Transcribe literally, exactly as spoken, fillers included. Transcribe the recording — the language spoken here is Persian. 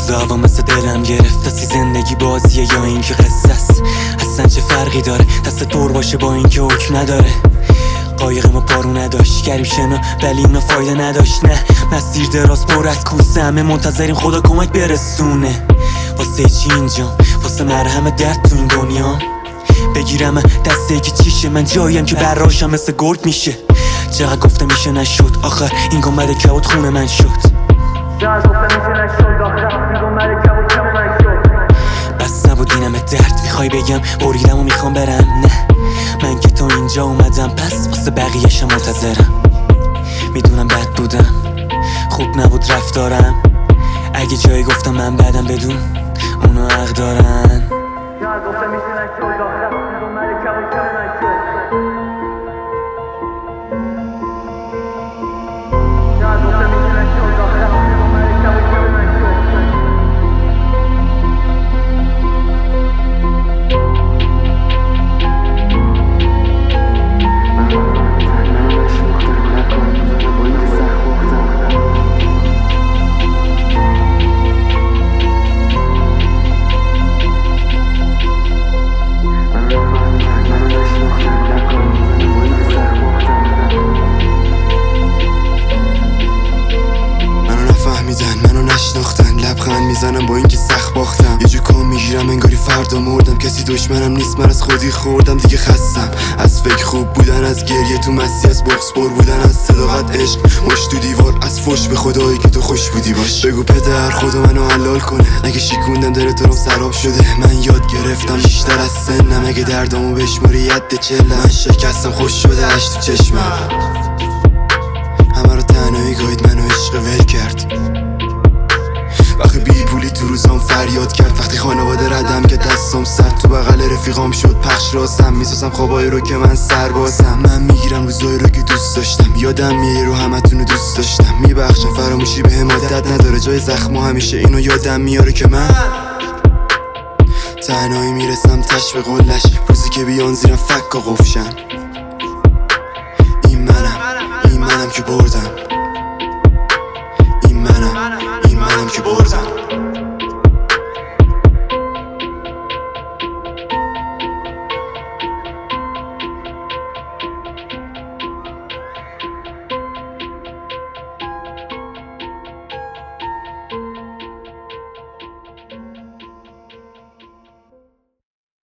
روزا هوا مثل دلم گرفت. اصلی زندگی بازیه یا اینکه قصه است؟ اصلا چه فرقی داره؟ دست پر باشه با اینکه حکم نداره. قایق ما پارو نداشت، گریم شنا ولی اونا فایده نداشت. نه مسیر دراز پر از کوسه، همه منتظریم خدا کمک برسونه. واسه چی اینجام؟ واسه مرهم درد تو این دنیا. بگیرم دسته یکی چیشه، من جاییم که براشم مثل گرگ میشه. چقدر گفته میشه نشد، آخر این گنبد کبوت خونه من شد. چقدر گفته میشه نشد، آخر این گنبد کبوت خونه من شد. بس نبود اینم درد، میخوای بگم بریدم و میخوام برم؟ نه من که تو اینجا اومدم، پس واسه بقیه‌شم منتظرم. میدونم بد بودم، خوب نبود رفتارم. اگه جایی گفتم من بدم بدون اونا حق دارن. چقدر گفته میشه نشد، آخر این گنبد کبوت خونه من شد. لبخند میزنم با اینکه سخت باختم، یه جو کام میگیرم انگاری فردا مردم. کسی دشمنم نیست، من از خودی خوردم دیگه خستم از فکر خوب بودن، از گریه تو مستی، از بغض پر بودن، از صداقت عشق مشت تو دیوار، از فش به خدایی که تو خوش بودی باش. بگو پدر خدا منو حلال کنه، اگه شیکوندم داره تو رو سراب شده. من یاد گرفتم بیشتر از سنم، اگه دردامو بشماری ید چلم. من شکستم خوش شده اش تو چشمم، همه رو تنهایی گاهید منو عشق ول کرد. وقتی بی پولی تو روزام فریاد کرد، وقتی خانواده ردم که دستم سرد تو بغل رفیقام شد پخش راستم. میسازم خوابایی رو که من سربازم، من میگیرم روزایی رو که دوست داشتم. یادم میه رو همتون رو دوست داشتم، میبخشم فراموشی به هم عادت نداره. جای زخم همیشه اینو یادم میاره که من تنهایی میرسم تش به قلش، روزی که بیان زیرم فک و قفشن. این منم، این منم که بردم.